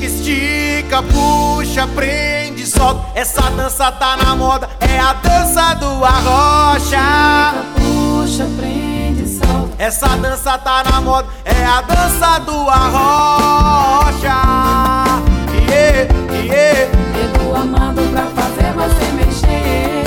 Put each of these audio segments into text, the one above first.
Estica, puxa, prende, solta. Essa dança tá na moda, é a dança do arrocha. Puxa, prende, solta. Essa dança tá na moda, é a dança do arrocha. Yeah, yeah. Dedo amado pra fazer você mexer.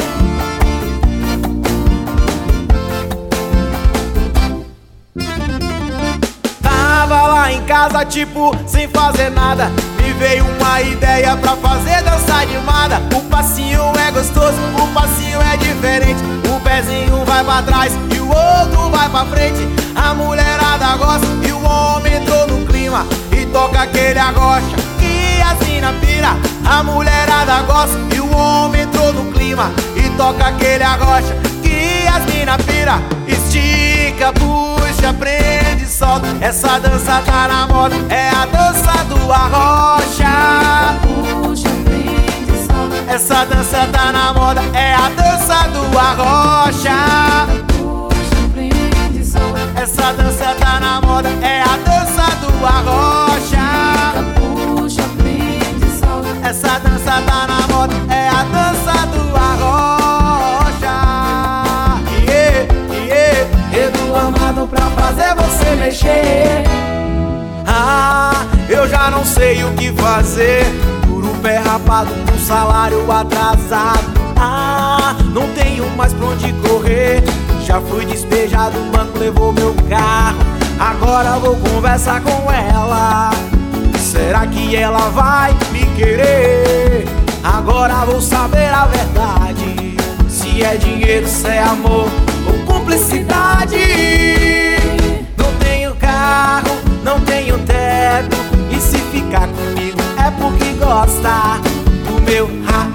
Tava lá em casa, tipo, sem fazer nada. Me veio uma ideia pra fazer dança animada. O passinho é gostoso, o passinho é diferente. O pezinho vai pra trás e o outro vai pra frente. A mulherada gosta e o homem entrou no clima e toca aquele arrocha que as mina pira. A mulherada gosta e o homem entrou no clima e toca aquele arrocha que as mina pira. Estica, puxa, prende, solta. Essa dança tá na moda, é a dança do arrocha. Puxa, prende, solta. Essa dança tá na moda, é a dança do arrocha. Puxa, prende, solta. Essa dança tá na moda, é a dança do arrocha. Puxa, prende, solta. Essa dança tá na moda, é a dança do arrocha. Yeah, yeah. Dedo amado pra fazer você mexer. Ah, eu já não sei o que fazer. Por um pé rapado, com salário atrasado. Ah, não tenho mais pra onde correr. Já fui despejado, o banco levou meu carro. Agora vou conversar com ela. Será que ela vai me querer? Agora vou saber a verdade. Se é dinheiro, se é amor ou cumplicidade. Não tenho carro, não tenho teto. E se ficar comigo é porque gosta do meu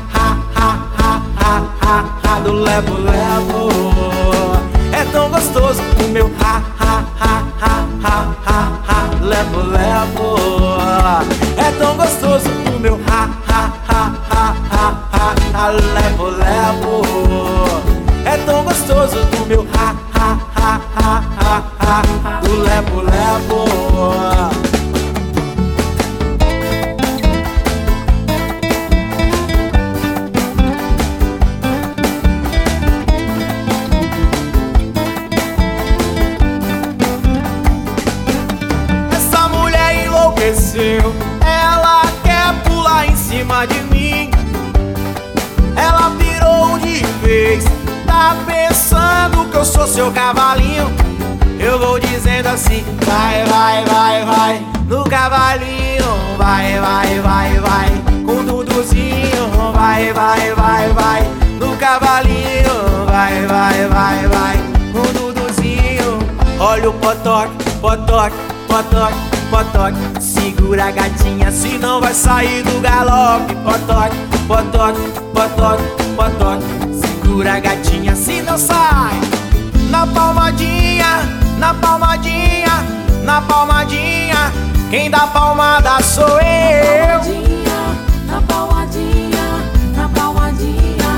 ha do lebo-lebo. É tão gostoso o meu lebo-lebo. É tão gostoso o meu lebo-lebo. É tão gostoso do meu do lebo-lebo. Ela quer pular em cima de mim. Ela virou de vez. Tá pensando que eu sou seu cavalinho. Eu vou dizendo assim: vai, vai, vai, vai no cavalinho. Vai, vai, vai, vai com Duduzinho. Vai, vai, vai, vai no cavalinho. Vai, vai, vai, vai com Duduzinho. Olha o potoque, potoque, potoque, potoque. Segura a gatinha, senão vai sair do galope. Potoque, potoque, potoque, potoque. Segura a gatinha, senão sai. Na palmadinha, na palmadinha, na palmadinha. Quem dá palmada sou eu. Na palmadinha, na palmadinha.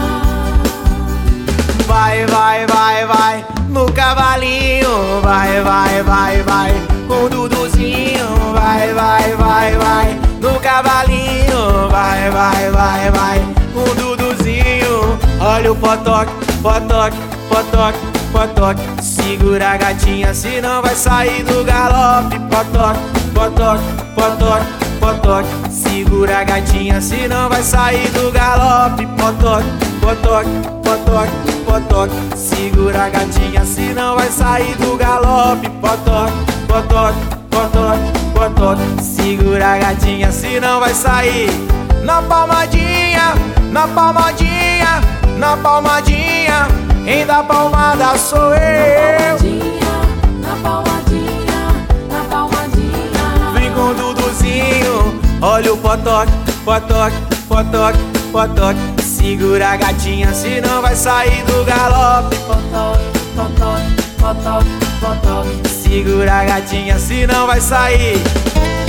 Vai, vai, vai, vai no cavalinho. Vai, vai, vai, vai com Duduzinho. Vai, vai, vai, vai no cavalinho. Vai, vai, vai, vai com Duduzinho. Olha o potoque, potoque, potoque, potoque. Segura a gatinha, senão vai sair do galope. Potoque, potoque, potoque, potoque. Segura a gatinha, senão vai sair do galope. Potoque, potoque, potoque, potoque. Segura a gatinha, senão vai sair do galope. Potoque, potoque, potoque, potoque. Segura a gatinha, senão vai sair. Na palmadinha, na palmadinha, na palmadinha. Quem dá palmada sou eu. Na palmadinha, na palmadinha. Vem com Duduzinho. Olha o potoque, potoque, potoque, potoque. Segura a gatinha, senão vai sair do galope. Potoque, potoque, potoque, potoque. Segura a gatinha, senão vai sair.